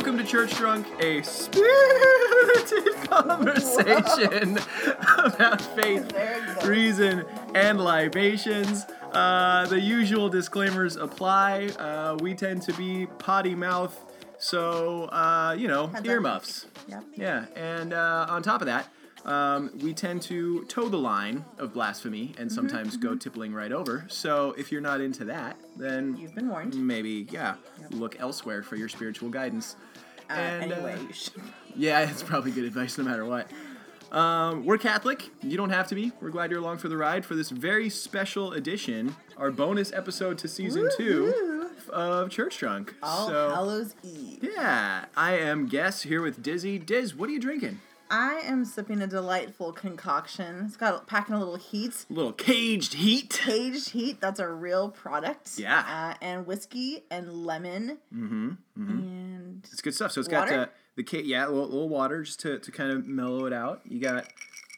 Welcome to Church Drunk, a spirited conversation about faith, reason, and libations. The usual disclaimers apply. We tend to be potty mouth, so, earmuffs. Yep. Yeah, and on top of that, we tend to toe the line of blasphemy and sometimes go tippling right over. So if you're not into that, then You've been warned. maybe, look elsewhere for your spiritual guidance. Anyway, you should. Yeah, it's probably good advice no matter what. We're Catholic. You don't have to be. We're glad you're along for the ride for this very special edition, our bonus episode to season 2 of Church Drunk. All Hallows Eve. Yeah, I am Guess here with Dizzy. Diz, what are you drinking? I am sipping a delightful concoction. It's got packing a little heat. A little caged heat. Caged heat. That's a real product. Yeah. And whiskey and lemon. And It's good stuff. So it's water? got a little water just to kind of mellow it out. You got,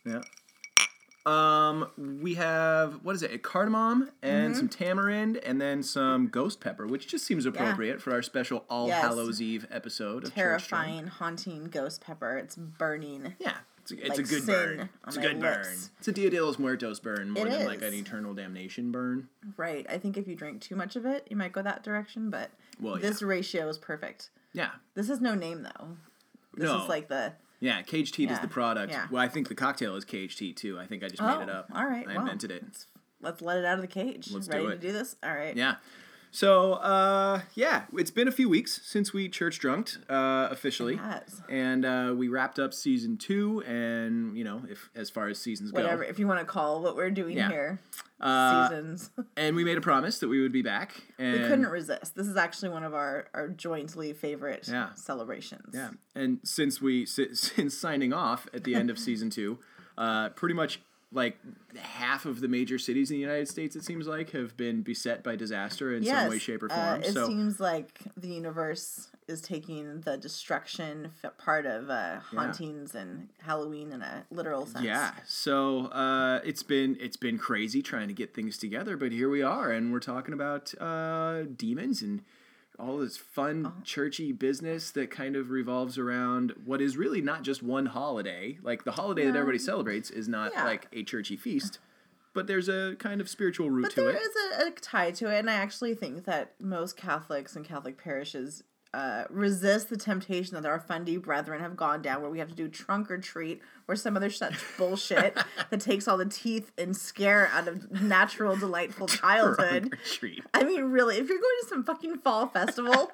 we have, what is it, a cardamom and some tamarind and then some ghost pepper, which just seems appropriate for our special All Hallows Eve episode of terrifying, haunting ghost pepper. It's burning. Yeah, it's like a good sin burn. It's a on my good burn. lips. It's a Dia de los Muertos burn more It than like is. an eternal damnation burn. Right. I think if you drink too much of it, you might go that direction, but this ratio is perfect. Yeah. This is no name, though. This is like the... Yeah, caged heat is Yeah, the product. yeah. Well, I think the cocktail is caged heat, too. I think I just made it up. All right. I invented it. Let's let it out of the cage. Let's Ready do to it. do this? All right. Yeah. So, it's been a few weeks since we church drunked, officially. It has. And we wrapped up season 2, and, if as far as seasons Whatever, go. if you want to call what we're doing here seasons. And we made a promise that we would be back. And We couldn't resist. This is actually one of our jointly favorite celebrations. Yeah, and since signing off at the end of season 2, pretty much like half of the major cities in the United States, it seems like, have been beset by disaster in some way, shape, or form. It seems like the universe is taking the destruction part of hauntings and Halloween in a literal sense. Yeah, so it's been crazy trying to get things together, but here we are, and we're talking about demons and all this fun, churchy business that kind of revolves around what is really not just one holiday. Like, the holiday that everybody celebrates is not like a churchy feast, but there's a kind of spiritual root to it. There is a tie to it, and I actually think that most Catholics and Catholic parishes resist the temptation that our fundy brethren have gone down, where we have to do trunk or treat or some other such bullshit that takes all the teeth and scare out of natural, delightful childhood. Trunk or treat. I mean, really, if you're going to some fucking fall festival,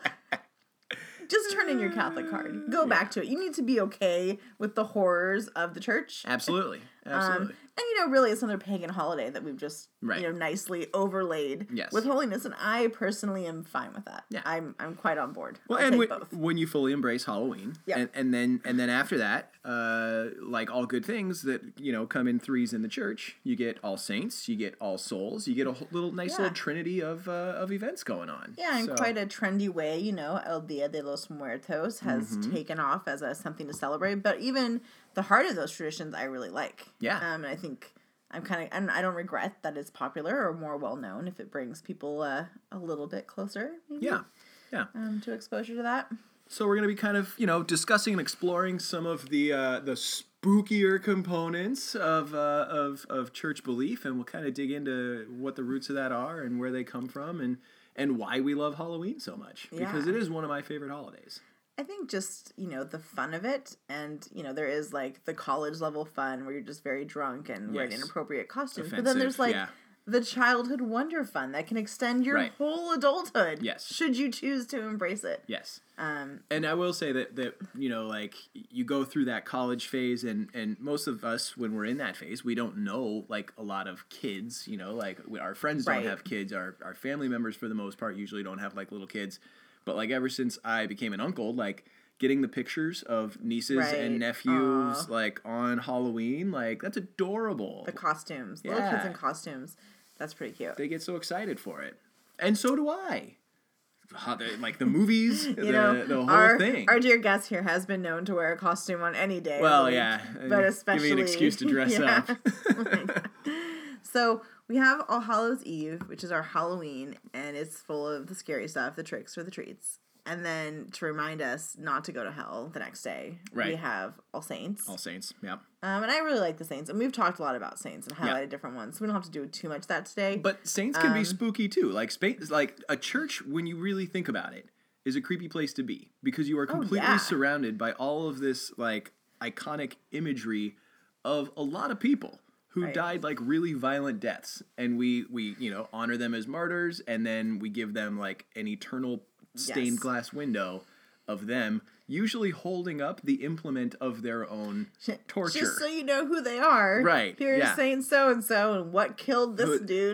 just turn in your Catholic card. Go back to it. You need to be okay with the horrors of the church. Absolutely. Absolutely. And, really, it's another pagan holiday that we've just, nicely overlaid with holiness. And I personally am fine with that. Yeah. I'm quite on board. Well, I'll and take both. when you fully embrace Halloween, and then after that, like all good things that, come in threes in the church, you get All Saints, you get All Souls, you get a little little trinity of events going on. Yeah, in quite a trendy way, El Dia de los Muertos has taken off as something to celebrate. But even the heart of those traditions I really like. Yeah. And I think and I don't regret that it's popular or more well known if it brings people a little bit closer, maybe. Yeah. To exposure to that. So we're going to be kind of, discussing and exploring some of the spookier components of church belief, and we'll kind of dig into what the roots of that are and where they come from and why we love Halloween so much, because it is one of my favorite holidays. I think just, the fun of it, and, there is, like, the college level fun where you're just very drunk and wearing inappropriate costumes. Offensive, but then there's, like, the childhood wonder fun that can extend your whole adulthood. Yes. Should you choose to embrace it. Yes. And I will say that like, you go through that college phase, and most of us, when we're in that phase, we don't know, like, a lot of kids, like, our friends don't have kids, our family members, for the most part, usually don't have, like, little kids. But, like, ever since I became an uncle, like, getting the pictures of nieces and nephews, like, on Halloween, like, that's adorable. The costumes. Little kids in costumes. That's pretty cute. They get so excited for it. And so do I. Like, the movies, the whole thing. Our dear guest here has been known to wear a costume on any day. Well, but especially... Give me an excuse to dress up. So... we have All Hallows Eve, which is our Halloween, and it's full of the scary stuff, the tricks or the treats. And then to remind us not to go to hell the next day, we have All Saints. All Saints, yeah. And I really like the Saints. And we've talked a lot about Saints and highlighted different ones. So we don't have to do too much of that today. But Saints can be spooky too. Like a church, when you really think about it, is a creepy place to be. Because you are completely surrounded by all of this like iconic imagery of a lot of people who died like really violent deaths. And we honor them as martyrs, and then we give them like an eternal stained glass window of them usually holding up the implement of their own torture. Just so you know who they are. Right. Here's Saint so-and-so and what killed this dude.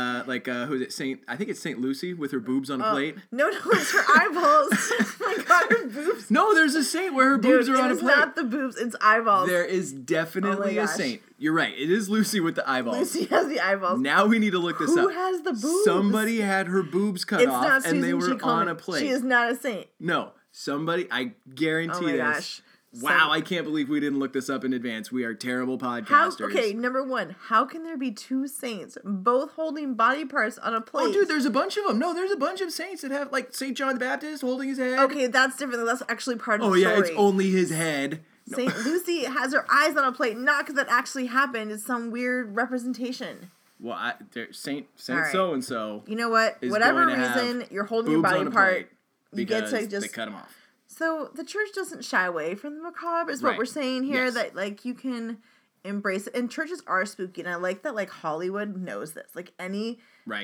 Who is it? I think it's Saint Lucy with her boobs on a plate. No, it's her eyeballs. Oh my God, her boobs. No, there's a saint where her boobs are on a plate. It's not the boobs, it's eyeballs. There is definitely a saint. You're right. It is Lucy with the eyeballs. Lucy has the eyeballs. Now we need to look this up. Who has the boobs? Somebody had her boobs cut off and they were on a plate. She is not a saint. No. Somebody, I guarantee this. Gosh. Wow, I can't believe we didn't look this up in advance. We are terrible podcasters. Number one, how can there be two saints both holding body parts on a plate? Oh, dude, there's a bunch of them. No, there's a bunch of saints that have, like, St. John the Baptist holding his head. Okay, that's different. That's actually part of the story. Oh, yeah, it's only his head. No. St. Lucy has her eyes on a plate, not because that actually happened. It's some weird representation. Well, Saint so-and-so. You know what? Whatever reason, you're holding your body part. You get to just... they cut him off. So the church doesn't shy away from the macabre, is what we're saying here. Yes. That like you can embrace it, and churches are spooky, and I like that. Like Hollywood knows this. Like any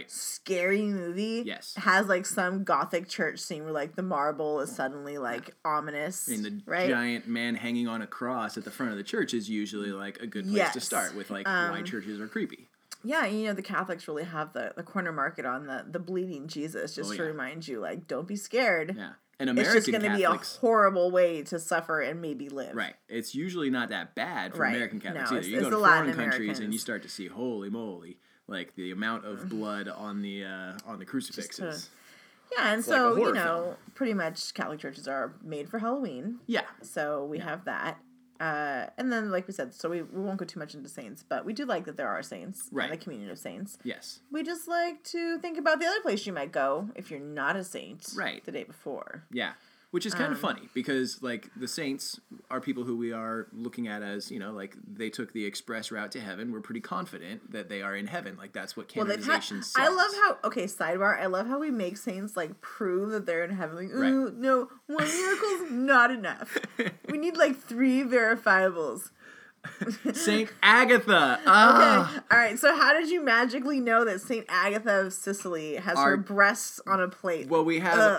scary movie has like some gothic church scene where like the marble is suddenly like ominous. I mean, the giant man hanging on a cross at the front of the church is usually like a good place to start with like why churches are creepy. Yeah, you know, the Catholics really have the corner market on the bleeding Jesus, just to remind you, like, don't be scared. Yeah. And American Catholics... It's just going to be a horrible way to suffer and maybe live. Right. It's usually not that bad for American Catholics either. You go to foreign countries and you start to see, holy moly, like, the amount of blood on the crucifixes. Yeah, and so, like film. Pretty much Catholic churches are made for Halloween. Yeah. So we have that. And then, like we said, so we won't go too much into saints, but we do like that there are saints and the communion of saints. Yes. We just like to think about the other place you might go if you're not a saint the day before. Yeah. Which is kind of funny because, like, the saints are people who we are looking at as, like, they took the express route to heaven. We're pretty confident that they are in heaven. Like, that's what canonization says. I love how, sidebar, I love how we make saints, like, prove that they're in heaven. Like, no, one miracle's not enough. We need, like, 3 verifiables. Saint Agatha. Okay. All right. So how did you magically know that Saint Agatha of Sicily has her breasts on a plate? Well, we have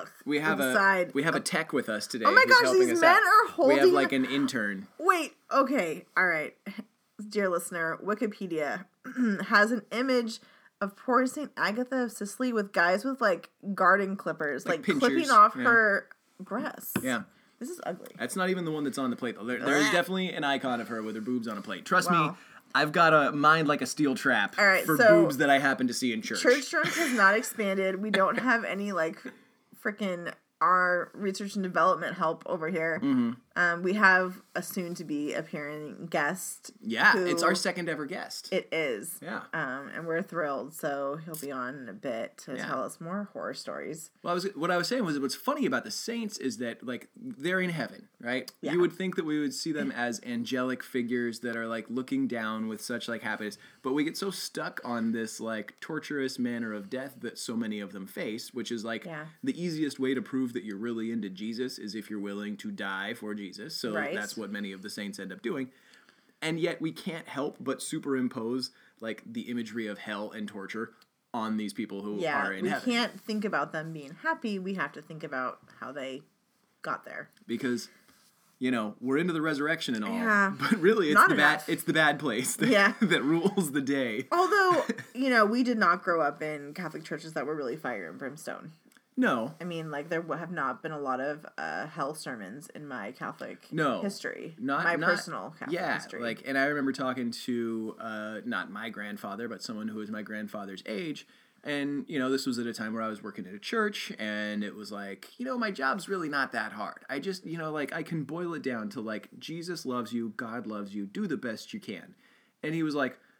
a tech with us today. Oh my gosh, these men are holding. We have like an intern. Wait. Okay. All right. Dear listener, Wikipedia has an image of poor Saint Agatha of Sicily with guys with like garden clippers, like clipping off her breasts. Yeah. This is ugly. That's not even the one that's on the plate, though. There is definitely an icon of her with her boobs on a plate. Trust me, I've got a mind like a steel trap for boobs that I happen to see in church. Church Drunk has not expanded. We don't have any, like, freaking our research and development help over here. Mm-hmm. We have a soon-to-be appearing guest. Yeah, it's our second ever guest. It is. Yeah. And we're thrilled. So he'll be on in a bit to tell us more horror stories. Well, what I was saying was what's funny about the saints is that, like, they're in heaven, right? Yeah. You would think that we would see them as angelic figures that are, like, looking down with such, like, happiness. But we get so stuck on this, like, torturous manner of death that so many of them face, which is, like, the easiest way to prove that you're really into Jesus is if you're willing to die for Jesus. So that's what many of the saints end up doing. And yet we can't help but superimpose, like, the imagery of hell and torture on these people who are in heaven. We can't think about them being happy. We have to think about how they got there. Because, we're into the resurrection and all, but really it's the bad place that rules the day. Although, we did not grow up in Catholic churches that were really fire and brimstone. No. I mean, like, there have not been a lot of hell sermons in my Catholic history. My personal Catholic history. Like, and I remember talking to, not my grandfather, but someone who was my grandfather's age. And, this was at a time where I was working at a church, and it was like, my job's really not that hard. I just, I can boil it down to, like, Jesus loves you, God loves you, do the best you can. And he was like,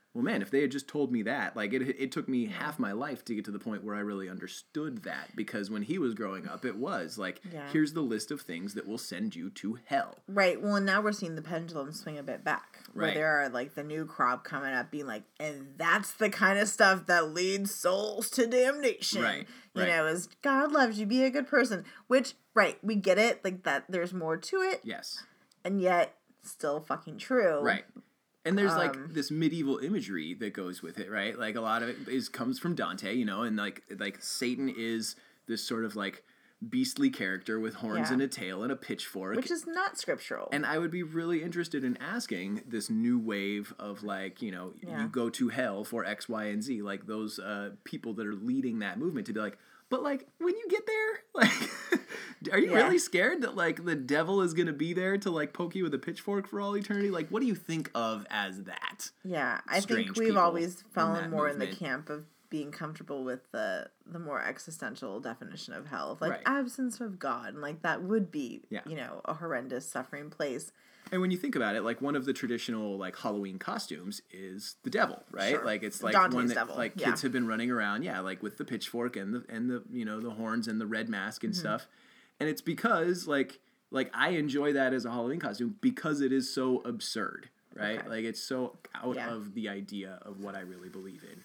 well, man, if they had just told me that, like it took me half my life to get to the point where I really understood that, because when he was growing up, it was like, here's the list of things that will send you to hell. Right. Well, and now we're seeing the pendulum swing a bit back, where there are like the new crop coming up being like, and that's the kind of stuff that leads souls to damnation. Right. You know, is God loves you, be a good person, which, we get it, like that there's more to it. Yes. And yet, still fucking true. Right. And there's like this medieval imagery that goes with it, right? Like a lot of it comes from Dante, you know, and like Satan is this sort of like beastly character with horns and a tail and a pitchfork, which is not scriptural. And I would be really interested in asking this new wave of like, you know, you go to hell for X, Y, and Z, like those people that are leading that movement to be like, but like when you get there, like, are you really scared that like the devil is gonna be there to like poke you with a pitchfork for all eternity? Like, what do you think of as that? Yeah, I think we've always fallen more in the camp of being comfortable with the more existential definition of hell, like absence of God, and like that would be you know, a horrendous suffering place. And when you think about it, like one of the traditional like Halloween costumes is the devil, right? Sure. Like it's like Dante's one that devil. Like kids have been running around, like with the pitchfork and the you know, the horns and the red mask and stuff. And it's because like I enjoy that as a Halloween costume because it is so absurd, right? Like it's so out of the idea of what I really believe in.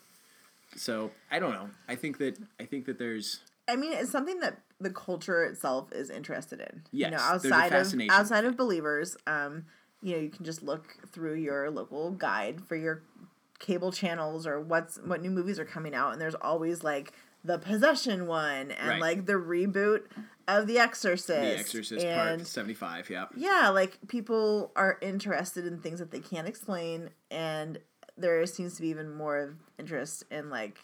So I don't know. I think that there's. I mean, it's something that the culture itself is interested in. Yes, you know, outside of believers, you know, you can just look through your local guide for your cable channels or what new movies are coming out, and there's always like the Possession one and like the reboot of The Exorcist. The Exorcist Part 75, yeah. Yeah, like people are interested in things that they can't explain, and there seems to be even more interest in like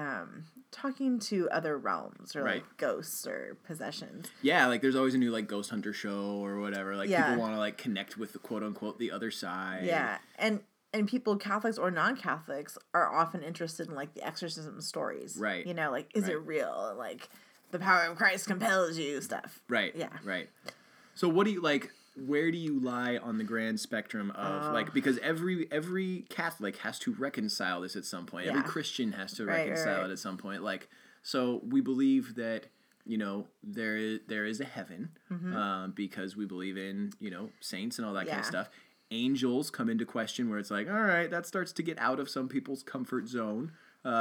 talking to other realms or like ghosts or possessions. Yeah, like there's always a new like ghost hunter show or whatever. Like people want to like connect with the quote unquote the other side. Yeah, and people, Catholics or non-Catholics, are often interested in like the exorcism stories. Right. You know, like is it real? Like the power of Christ compels you stuff. Right. Yeah. Right. So what do you like? Where do you lie on the grand spectrum of like, because every Catholic has to reconcile this at some point. Every Christian has to reconcile it at some point. Like, so we believe that, you know, there is a heaven because we believe in, you know, saints and all that kind of stuff. Angels come into question where it's like, all right, that starts to get out of some people's comfort zone.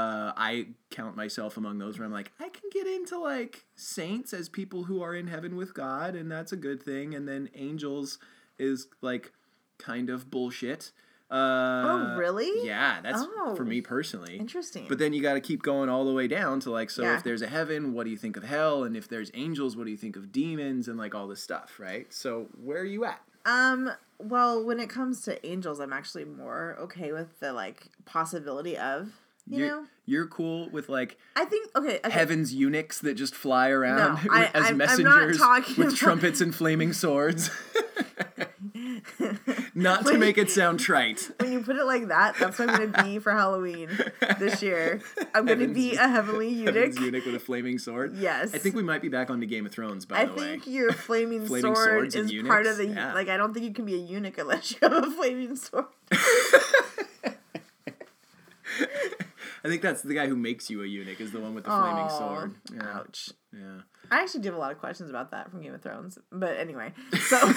I count myself among those where I'm like, I can get into like saints as people who are in heaven with God, and that's a good thing. And then angels is like kind of bullshit. Oh, really? Yeah, that's for me personally. Interesting. But then you got to keep going all the way down to like, so if there's a heaven, what do you think of hell? And if there's angels, what do you think of demons and like all this stuff, right? So where are you at? Well, when it comes to angels, I'm actually more okay with the like possibility of. You're cool with like I think heaven's eunuchs that just fly around as messengers with trumpets and flaming swords. Not to make it sound trite. When you put it like that, that's what I'm going to be for Halloween this year. I'm going to be a heavenly eunuch. Heaven's eunuch with a flaming sword? Yes. I think we might be back on to Game of Thrones, by the way. I think your flaming sword is part of the... Yeah. Like, I don't think you can be a eunuch unless you have a flaming sword. I think that's the guy who makes you a eunuch is the one with the flaming sword. Yeah. Ouch. Yeah. I actually do have a lot of questions about that from Game of Thrones. But anyway. So,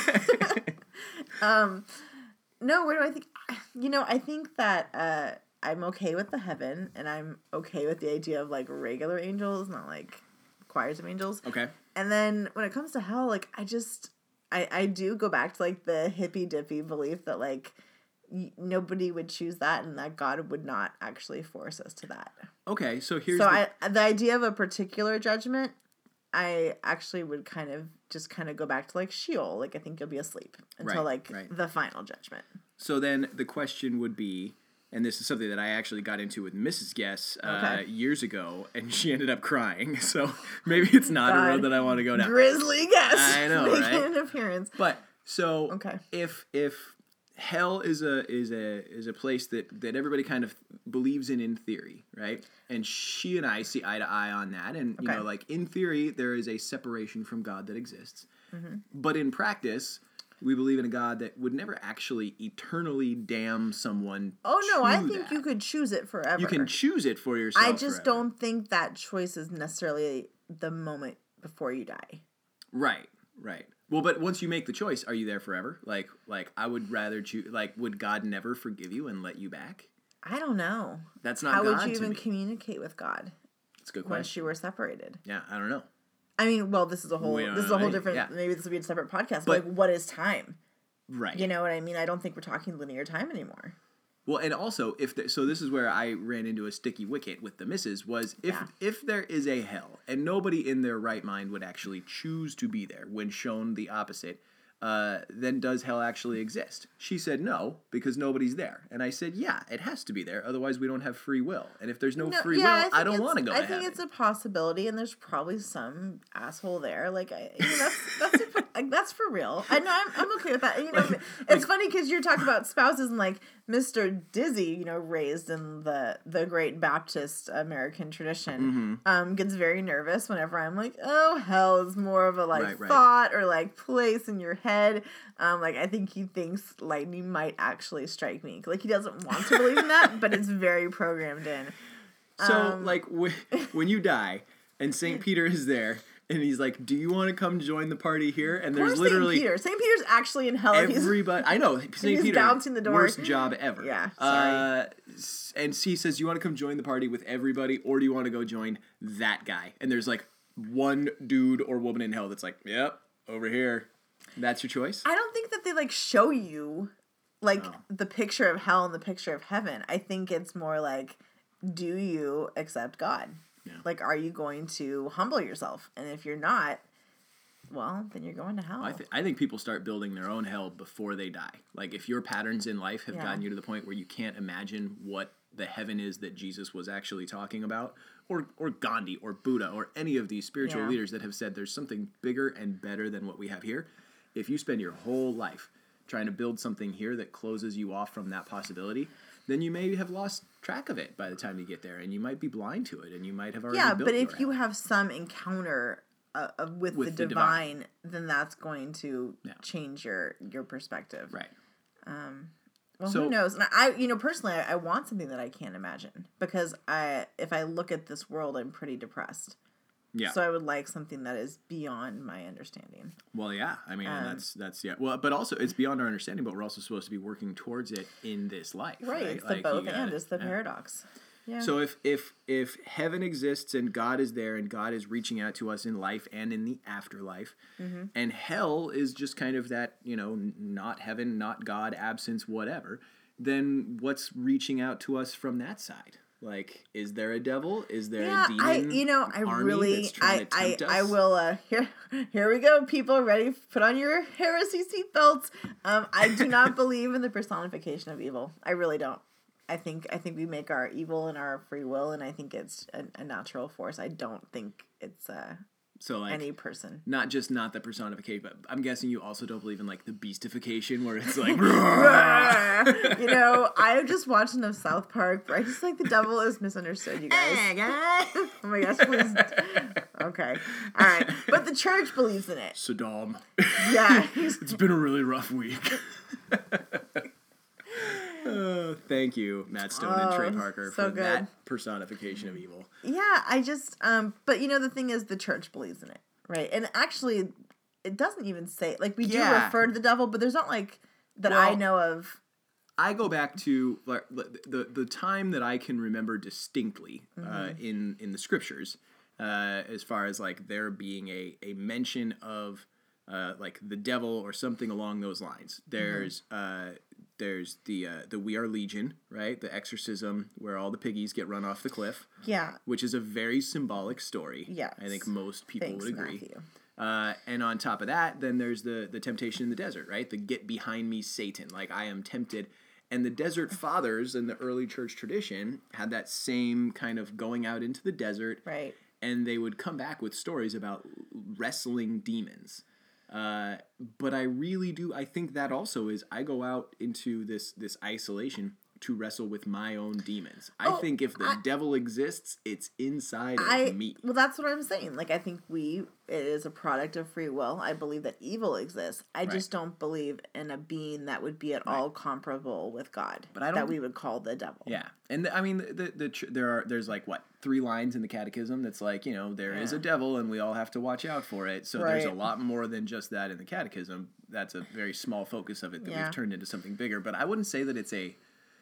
no, where do I think... You know, I think that I'm okay with the heaven, and I'm okay with the idea of, like, regular angels, not, like, choirs of angels. Okay. And then when it comes to hell, like, I do go back to, like, the hippy-dippy belief that, like, nobody would choose that, and that God would not actually force us to that. Okay, so here's the idea of a particular judgment, I actually would kind of go back to like Sheol. Like I think you'll be asleep until the final judgment. So then the question would be, and this is something that I actually got into with Mrs. Guess years ago, and she ended up crying. So maybe it's not a road that I want to go down. Grizzly Guess. I know, right? Making an appearance. But so if hell is a place that everybody kind of believes in theory, right? And she and I see eye to eye on that. And, you know, like in theory, there is a separation from God that exists. Mm-hmm. But in practice, we believe in a God that would never actually eternally damn someone. Oh, no, I think you could choose it forever. You can choose it for yourself I just don't think that choice is necessarily the moment before you die. Right. Well, but once you make the choice, are you there forever? Like I would rather choose, like, would God never forgive you and let you back? I don't know. That's not God to me. How would you even communicate with God? That's a good question. Once you were separated. Yeah, I don't know. I mean, well, this is a whole different, maybe this will be a separate podcast, but like, what is time? Right. You know what I mean? I don't think we're talking linear time anymore. Well, and also, so this is where I ran into a sticky wicket with the missus, was if there is a hell, and nobody in their right mind would actually choose to be there when shown the opposite, then does hell actually exist? She said no, because nobody's there. And I said, yeah, it has to be there, otherwise we don't have free will. And if there's no free will, I don't want to go to heaven. I think it's a possibility, and there's probably some asshole there. Like, that's for real. I know, I'm okay with that. And, it's funny because you're talking about spouses, and like Mr. Dizzy, raised in the great Baptist American tradition, gets very nervous whenever I'm like, oh, hell is more of a thought or like place in your head. Like, I think he thinks lightning might actually strike me. Like, he doesn't want to believe in that, but it's very programmed in. So, like, when you die and St. Peter is there, and he's like, do you want to come join the party here? And there's literally... St. Peter's actually in hell. Everybody... I know. St. Peter, bouncing the door. Worst job ever. Yeah, sorry. And he says, you want to come join the party with everybody, or do you want to go join that guy? And there's, like, one dude or woman in hell that's like, yep, over here. That's your choice? I don't think that they, like, show you, like, the picture of hell and the picture of heaven. I think it's more like, do you accept God? Yeah. Like, are you going to humble yourself? And if you're not, well, then you're going to hell. I think people start building their own hell before they die. Like, if your patterns in life have gotten you to the point where you can't imagine what the heaven is that Jesus was actually talking about, or Gandhi or Buddha or any of these spiritual leaders that have said there's something bigger and better than what we have here, if you spend your whole life trying to build something here that closes you off from that possibility, then you may have lost track of it by the time you get there, and you might be blind to it, and you might have already built but if you have some encounter with the divine, then that's going to change your perspective. Right. Well, who knows? And I personally, I want something that I can't imagine, because if I look at this world, I'm pretty depressed. Yeah. So I would like something that is beyond my understanding. Well, yeah. I mean, that's yeah. Well, but also it's beyond our understanding, but we're also supposed to be working towards it in this life. Right. It's the both and. It's the paradox. Yeah. So if heaven exists and God is there and God is reaching out to us in life and in the afterlife, and hell is just kind of that, not heaven, not God, absence, whatever, then what's reaching out to us from that side? Like, is there a devil? Is there a demon? I will. Here we go, people. Ready? Put on your heresy seatbelts. I do not believe in the personification of evil. I really don't. I think we make our evil in our free will, and I think it's a natural force. I don't think it's any person. Not the personification, but I'm guessing you also don't believe in like the beastification, where it's like I just watched enough South Park, but I just like the devil is misunderstood, you guys. Oh my gosh, please. Okay. All right. But the church believes in it. Saddam. Yeah. It's been a really rough week. Thank you, Matt Stone and Trey Parker, for that personification of evil. Yeah, I just, but the thing is, the church believes in it, right? And actually, it doesn't even say, like, we do refer to the devil, but there's not, like, that I know of. I go back to like, the time that I can remember distinctly in the scriptures, as far as, like, there being a mention of, like, the devil or something along those lines. There's the We Are Legion, right? The exorcism where all the piggies get run off the cliff. Yeah. Which is a very symbolic story. Yeah. I think most people would agree. Matthew. And on top of that, then there's the temptation in the desert, right? The get behind me, Satan. Like, I am tempted. And the desert fathers in the early church tradition had that same kind of going out into the desert. Right. And they would come back with stories about wrestling demons. But I really do. I think that also is, I go out into this isolation to wrestle with my own demons. I think if the devil exists, it's inside of me. Well, that's what I'm saying. Like, I think it is a product of free will. I believe that evil exists. I just don't believe in a being that would be at all comparable with God. But that we would call the devil. Yeah. And I mean, there's like, what, 3 lines in the catechism that's like, you know, there is a devil and we all have to watch out for it. So there's a lot more than just that in the catechism. That's a very small focus of it that we've turned into something bigger. But I wouldn't say that it's a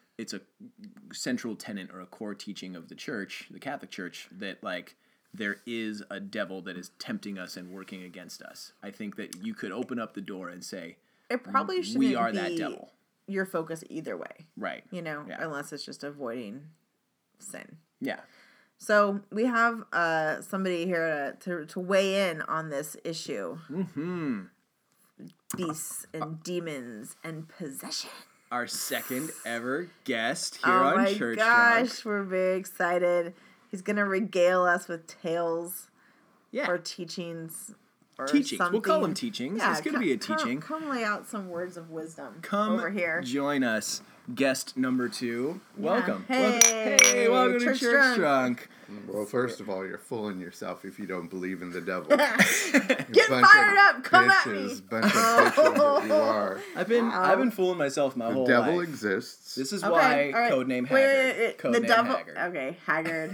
central tenet or a core teaching of the church, the Catholic Church, that like there is a devil that is tempting us and working against us. I think that you could open up the door and say, it probably shouldn't we are that devil. Your focus either way. Right. You know, unless it's just avoiding sin. Yeah. So we have somebody here to weigh in on this issue. Mm-hmm. Beasts and demons and possession. Our second ever guest here on Church Drunk. Oh my gosh, we're very excited. He's going to regale us with tales or teachings or something. We'll call them teachings. Yeah, it's going to be a teaching. Come lay out some words of wisdom over here. Join us. Guest number 2. Yeah. Welcome. Welcome to Church Drunk. Well, first of all, you're fooling yourself if you don't believe in the devil. Get fired up! Come at me! Bunch of bitches that you are. I've been fooling myself my whole life. The devil exists. This is why codename Haggard. The devil. Okay, Haggard.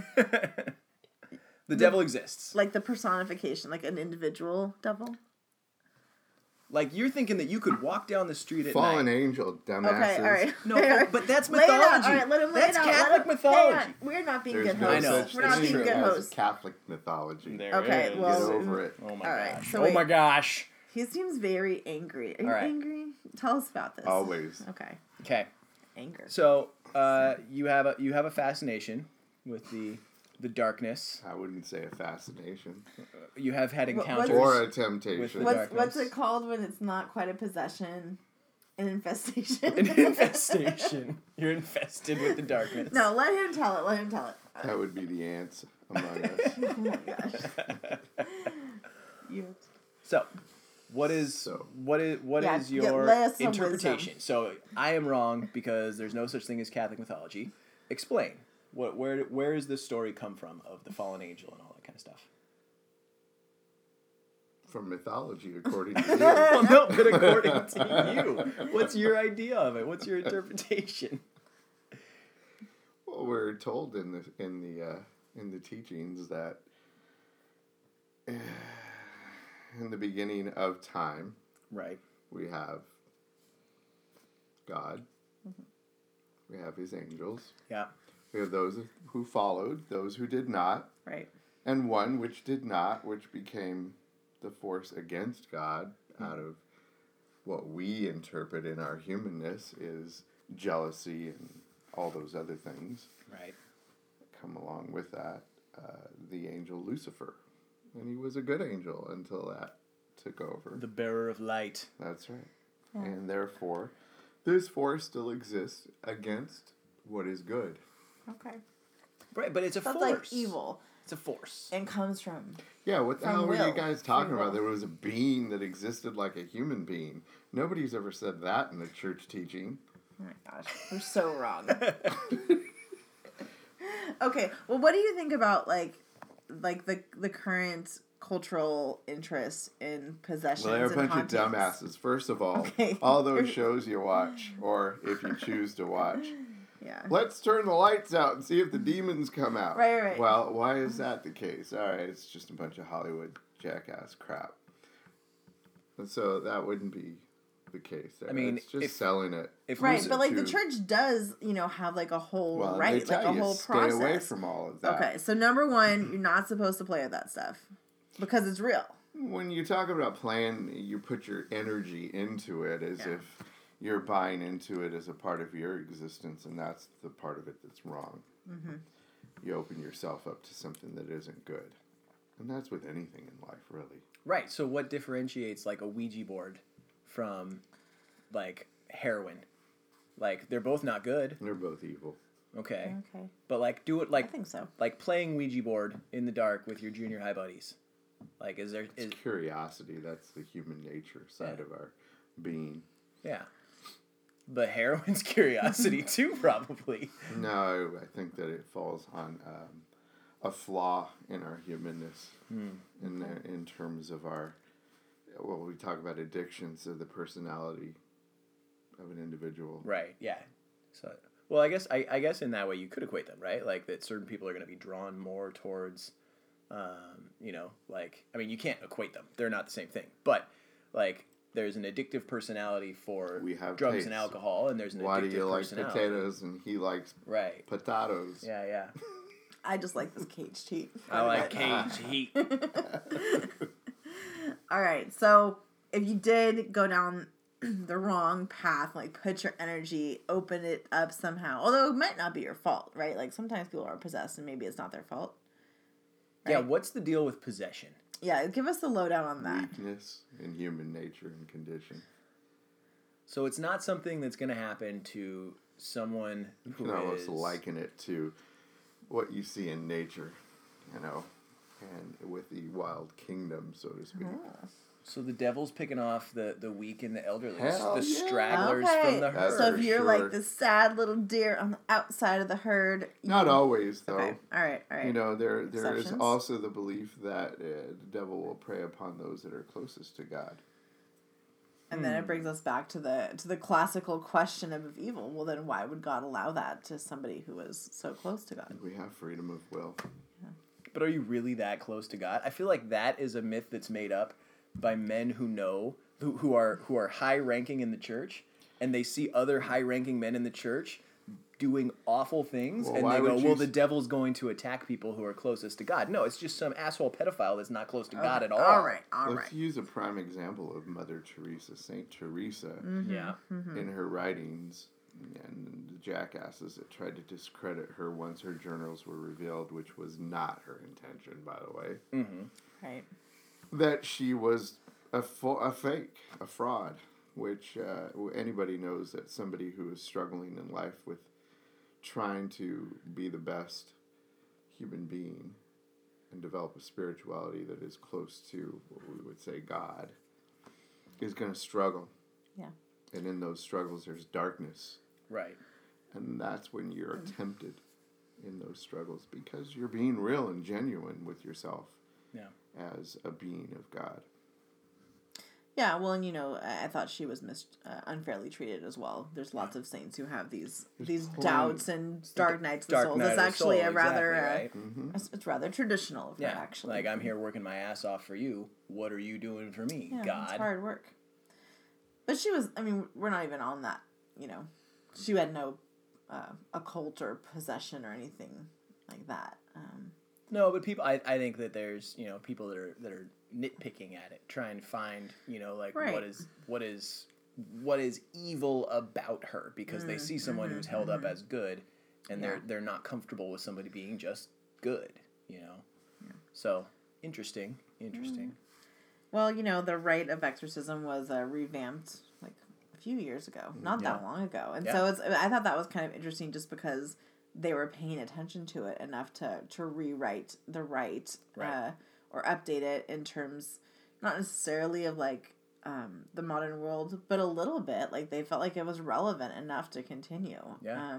The devil exists. Like the personification, like an individual devil. Like, you're thinking that you could walk down the street at Fallen night. angel, dumbasses. Okay, all right. No, but that's mythology. All right, let him lay that's it out. Catholic mythology. We're not being There's good no hosts. I know. such We're not being thing good as hosts. Catholic mythology. There is. Well, get over it. Oh my all right, gosh. so Oh wait. my gosh. He seems very angry. Are you All right. angry? Tell us about this. Always. Okay. Anger. So, you have a fascination with the darkness. I wouldn't say a fascination. You have had encounters. Or a temptation. What's it called when it's not quite a possession? An infestation. An infestation. You're infested with the darkness. No, let him tell it. That would be the ants among us. Oh my gosh. So, what is your interpretation? Wisdom. So, I am wrong because there's no such thing as Catholic mythology. Explain. Where does this story come from of the fallen angel and all that kind of stuff? From mythology, according to you. Well, no, but according to you, what's your idea of it? What's your interpretation? Well, we're told in the teachings that in the beginning of time, right, we have God. Mm-hmm. We have His angels. Yeah. We have those who followed, those who did not. Right. And one which did not, which became the force against God out of what we interpret in our humanness is jealousy and all those other things. Right. Come along with that, the angel Lucifer. And he was a good angel until that took over. The bearer of light. That's right. Yeah. And therefore, this force still exists against what is good. Okay. Right, but it's a force. That's like evil. It's a force. And comes from... Yeah, what the hell were you guys talking about? There was a being that existed like a human being. Nobody's ever said that in the church teaching. Oh my gosh, we're so wrong. Okay, well, what do you think about like the current cultural interest in possessions? Well, they're a bunch hauntings? of dumbasses. First of all, all those shows you watch, or if you choose to watch. Yeah. Let's turn the lights out and see if the demons come out. Right. Well, why is that the case? All right, it's just a bunch of Hollywood jackass crap. And so that wouldn't be the case. I mean, it's just selling it. Right, but like the church does, have like a whole they tell like a you, whole stay process. away from all of that. Okay, so number one, you're not supposed to play with that stuff because it's real. When you talk about playing, you put your energy into it as if you're buying into it as a part of your existence, and that's the part of it that's wrong. Mm-hmm. You open yourself up to something that isn't good. And that's with anything in life, really. Right, so what differentiates, like, a Ouija board from, like, heroin? Like, they're both not good. They're both evil. Okay. But, like, do it, like... I think so. Like, playing Ouija board in the dark with your junior high buddies. Like, is there... It's curiosity. That's the human nature side of our being. Yeah. the heroine's curiosity too, probably. No, I think that it falls on a flaw in our humanness, in terms of our. Well, we talk about addictions of the personality of an individual. Right. Yeah. So, well, I guess in that way you could equate them, right? Like that certain people are going to be drawn more towards, like, I mean, you can't equate them. They're not the same thing. But like, there's an addictive personality for drugs tastes. And alcohol, and there's an Why addictive do you like personality. potatoes and he likes potatoes? Yeah, yeah. I just like this caged heat. I like caged heat. All right, so if you did go down the wrong path, like put your energy, open it up somehow, although it might not be your fault, right? Like sometimes people are possessed and maybe it's not their fault. Right? Yeah, what's the deal with possession? Yeah, give us the lowdown on that. Weakness in human nature and condition. So it's not something that's going to happen to someone who you can almost liken it to what you see in nature, and with the wild kingdom, so to speak. Oh. So the devil's picking off the weak and the elderly, the stragglers from the herd. So if you're like the sad little deer on the outside of the herd, not always though. Okay. All right. There is also the belief that the devil will prey upon those that are closest to God. And then it brings us back to the classical question of evil. Well, then why would God allow that to somebody who is so close to God? We have freedom of will. Yeah. But are you really that close to God? I feel like that is a myth that's made up by men who are high ranking in the church, and they see other high ranking men in the church doing awful things, and they go, well, the devil's going to attack people who are closest to God. No, it's just some asshole pedophile that's not close to God at all. All right. Let's use a prime example of Mother Teresa, Saint Teresa, in her writings, and the jackasses that tried to discredit her once her journals were revealed, which was not her intention, by the way. Mm-hmm. Right. That she was a fake, a fraud, which anybody knows that somebody who is struggling in life with trying to be the best human being and develop a spirituality that is close to what we would say God is going to struggle. Yeah. And in those struggles, there's darkness. Right. And that's when you're tempted in those struggles because you're being real and genuine with yourself. Yeah. As a being of God. Yeah, well, and I thought she was unfairly treated as well. There's lots of saints who have these doubts and dark nights of the soul. It's actually a rather it's rather traditional of her, actually. Like, I'm here working my ass off for you. What are you doing for me, God? It's hard work. But she was, we're not even on that, She had no occult or possession or anything like that. No, but people. I think that there's people that are nitpicking at it, trying to find what is evil about her because they see someone who's held up as good, and they're not comfortable with somebody being just good. Yeah. So interesting. Well, the rite of exorcism was revamped like a few years ago, not that long ago, and so I thought that was kind of interesting just because they were paying attention to it enough to rewrite the rite. Or update it in terms, not necessarily of like the modern world, but a little bit. Like they felt like it was relevant enough to continue. Yeah.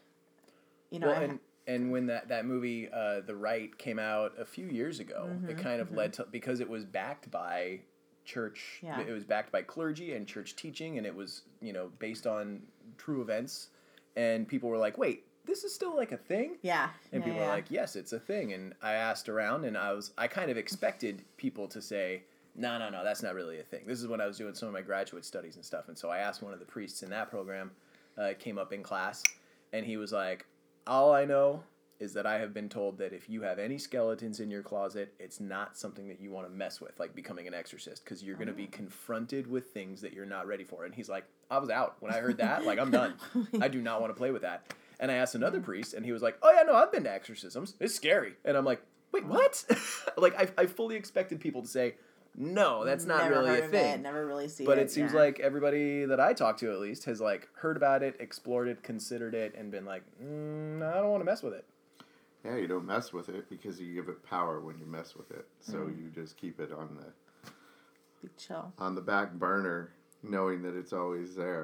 And when that movie, The Rite, came out a few years ago, it kind of led to, because it was backed by church, it was backed by clergy and church teaching, and it was based on true events, and people were like, wait, this is still like a thing? Yeah. And people were like, yes, it's a thing. And I asked around, and I kind of expected people to say, no, that's not really a thing. This is when I was doing some of my graduate studies and stuff. And so I asked one of the priests in that program, came up in class, and he was like, all I know is that I have been told that if you have any skeletons in your closet, it's not something that you want to mess with, like becoming an exorcist, because you're going to be confronted with things that you're not ready for. And he's like, I was out. When I heard that, like, I'm done. I do not want to play with that. And I asked another priest, and he was like, oh, yeah, no, I've been to exorcisms. It's scary. And I'm like, wait, what? Like, I fully expected people to say, no, that's not really a thing. Never really see it. But it seems like everybody that I talk to, at least, has, like, heard about it, explored it, considered it, and been like, no, I don't want to mess with it. Yeah, you don't mess with it because you give it power when you mess with it. So you just keep it on Big chill. on the back burner, knowing that it's always there.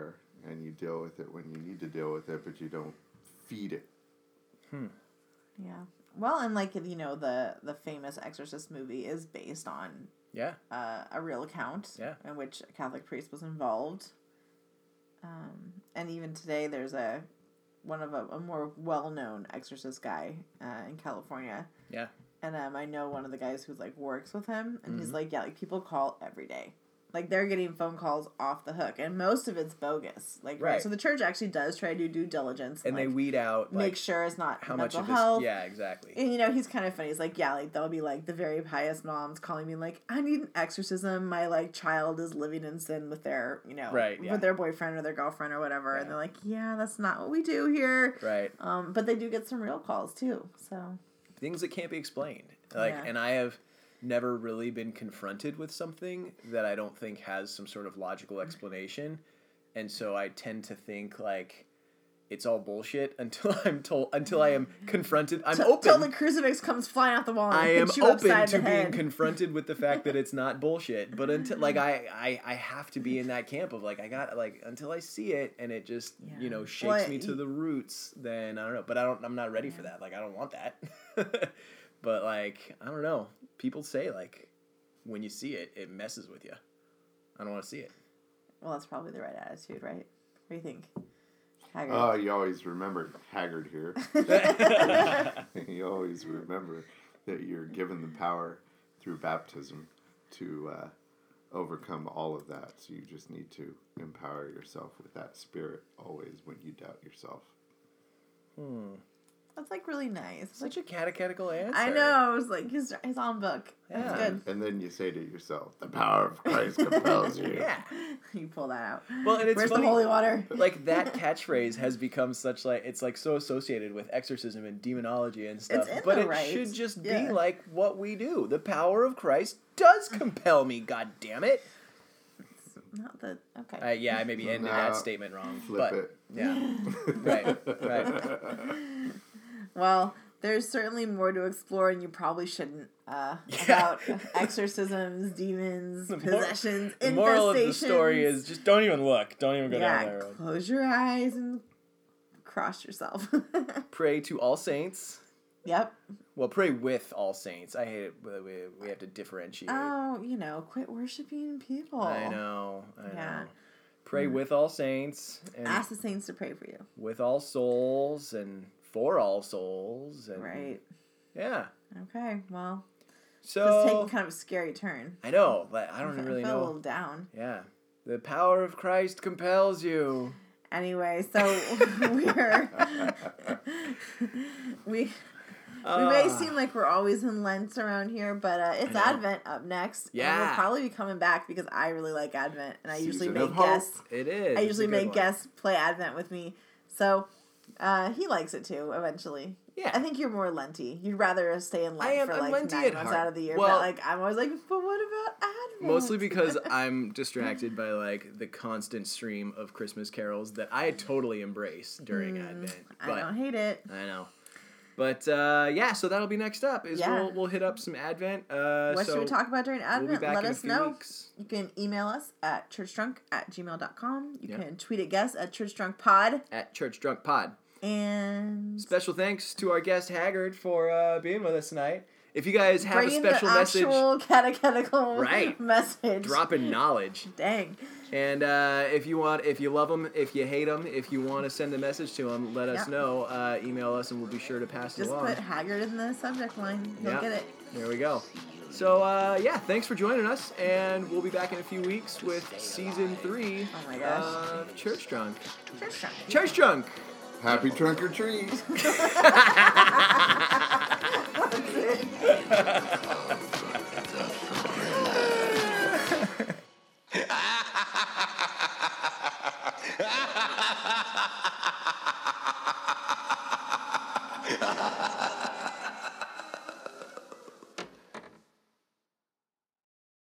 and you deal with it when you need to deal with it, but you don't feed it. Yeah. Well, and like, you know, the famous Exorcist movie is based on a real account in which a Catholic priest was involved. And even today, there's a more well-known exorcist guy in California. Yeah. And I know one of the guys who's like works with him, and he's like, yeah, like people call every day. Like they're getting phone calls off the hook, and most of it's bogus. Like right. So the church actually does try to do due diligence, and like, they weed out, like, make sure it's not how mental much of health. Yeah, exactly. And you know he's kind of funny. He's like, yeah, like there'll be like the very pious moms calling me like, I need an exorcism. My like child is living in sin with their with their boyfriend or their girlfriend or whatever, and they're like, yeah, that's not what we do here. Right. But they do get some real calls too. So things that can't be explained, like, and I have never really been confronted with something that I don't think has some sort of logical explanation. And so I tend to think like it's all bullshit until I am confronted. I'm open. Until the crucifix comes flying out the wall and I am open to being confronted with the fact that it's not bullshit. But until like I have to be in that camp of like I got like until I see it and it just shakes me to the roots, then I don't know. But I'm not ready for that. Like I don't want that. But like I don't know. People say, like, when you see it, it messes with you. I don't want to see it. Well, that's probably the right attitude, right? What do you think, Haggard? Oh, you always remember Haggard here. You always remember that you're given the power through baptism to overcome all of that. So you just need to empower yourself with that spirit always when you doubt yourself. That's like really nice. Such a catechetical answer. I know. It's like his own book. Yeah. That's good. And then you say to yourself, "The power of Christ compels you." Yeah. You pull that out. Well, and it's Where's funny, the holy water? Like that catchphrase has become such like it's like so associated with exorcism and demonology and stuff. But it should just be like what we do. The power of Christ does compel me. God damn it. Not the okay. I maybe ended that statement wrong. Flip it. Yeah. Right. Well, there's certainly more to explore, and you probably shouldn't about exorcisms, demons, possessions, infestations. The moral of the story is just don't even look. Don't even go down that road. Close your eyes and cross yourself. Pray to all saints. Yep. Well, pray with all saints. I hate it. We have to differentiate. Oh, quit worshiping people. I know. Pray with all saints. And ask the saints to pray for you. With all souls and for all souls. And, right. Yeah. Okay, well. So it's taking kind of a scary turn. I know, but I don't really know. I feel a little down. Yeah. The power of Christ compels you. Anyway, so we may seem like we're always in Lent around here, but it's Advent up next. Yeah. And we'll probably be coming back because I really like Advent, and I usually Season make guests. It is. I usually make guests play Advent with me. So he likes it too, eventually. Yeah. I think you're more Lenty. You'd rather stay in Lent for like 9 months out of the year. Well, but like I'm always like, but what about Advent? Mostly because I'm distracted by like the constant stream of Christmas carols that I totally embrace during Advent. But I don't hate it. I know. But so that'll be next up. We'll hit up some Advent. What should we talk about during Advent? We'll be back Let in us a few know. Weeks. You can email us at churchdrunk@gmail.com. You can tweet at guests at churchdrunkpod. At churchdrunkpod. And special thanks to our guest Haggard for being with us tonight. If you guys have a special message, actual catechetical message, dropping knowledge. Dang. And if you love them, if you hate them, if you want to send a message to them, let us know. Email us, and we'll be sure to pass it along. Just put Haggard in the subject line. You'll get it. There we go. So thanks for joining us, and we'll be back in a few weeks with season 3 of Church Drunk. Church Drunk. Happy trunk or treat.